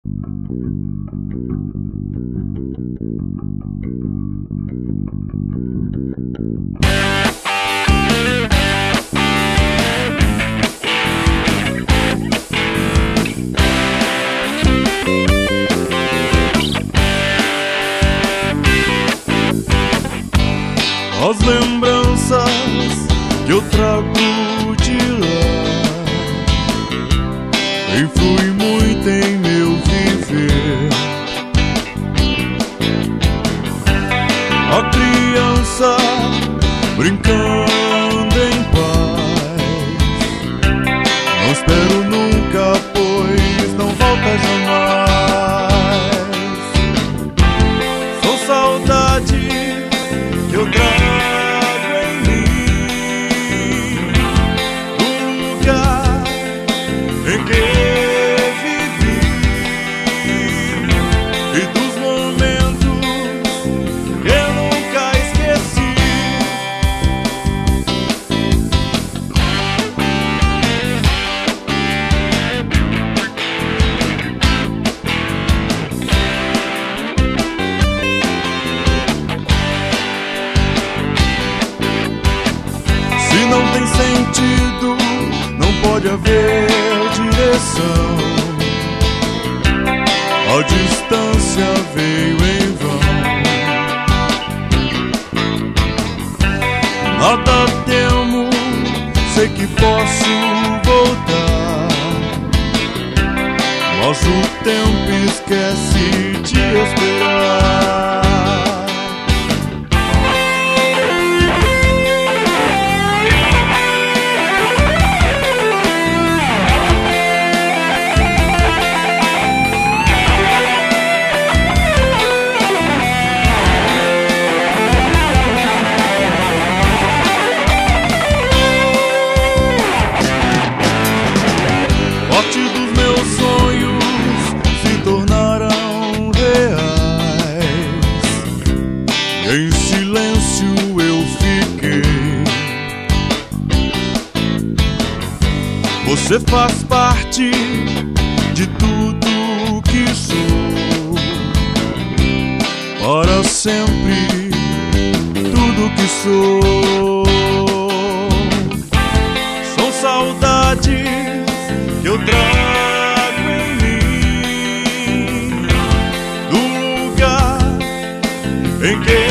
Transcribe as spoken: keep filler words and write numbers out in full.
As lembranças que eu trago de lá influem muito em meu viver. A criança brincando em paz, não espero nunca, pois não volta jamais. São saudade que eu trago em que vivi e dos momentos que eu nunca esqueci. Se não tem sentido, não pode haver direção. A distância veio em vão. Nada temo, sei que posso voltar, mas o tempo esquece de esperar. Parte dos meus sonhos se tornaram reais, e em silêncio eu fiquei. Você faz parte de tudo que sou, para sempre tudo que sou. São saudades que eu trago em mim do lugar em que